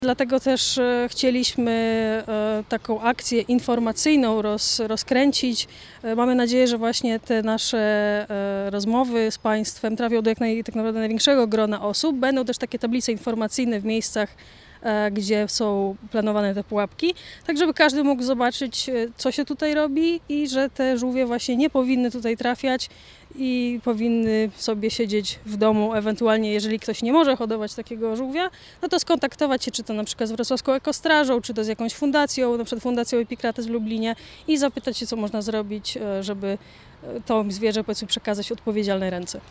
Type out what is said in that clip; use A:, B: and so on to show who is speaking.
A: Dlatego też chcieliśmy taką akcję informacyjną rozkręcić. Mamy nadzieję, że właśnie te nasze rozmowy z Państwem trafią do tak naprawdę największego grona osób. Będą też takie tablice informacyjne w miejscach, gdzie są planowane te pułapki, tak żeby każdy mógł zobaczyć, co się tutaj robi i że te żółwie właśnie nie powinny tutaj trafiać i powinny sobie siedzieć w domu. Ewentualnie, jeżeli ktoś nie może hodować takiego żółwia, no to skontaktować się, czy to na przykład z Wrocławską Ekostrażą, czy to z jakąś fundacją, na przykład Fundacją Epicrates w Lublinie i zapytać się, co można zrobić, żeby to zwierzę, powiedzmy, przekazać w odpowiedzialne ręce.